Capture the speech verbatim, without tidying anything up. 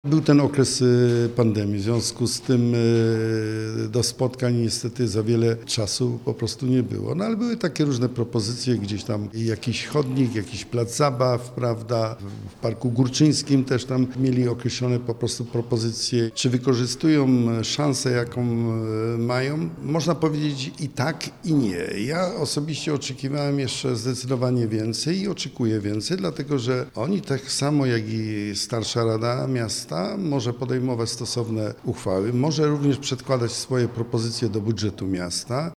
Był ten okres y, pandemii, w związku z tym y, do spotkań niestety za wiele czasu po prostu nie było. No ale były takie różne propozycje, gdzieś tam jakiś chodnik, jakiś plac zabaw, prawda, w Parku Górczyńskim też tam mieli określone po prostu propozycje. Czy wykorzystują szansę, jaką y, mają? Można powiedzieć i tak, i nie. Ja osobiście oczekiwałem jeszcze zdecydowanie więcej i oczekuję więcej, dlatego że oni tak samo jak i starsza Rada Miasta może podejmować stosowne uchwały, może również przedkładać swoje propozycje do budżetu miasta.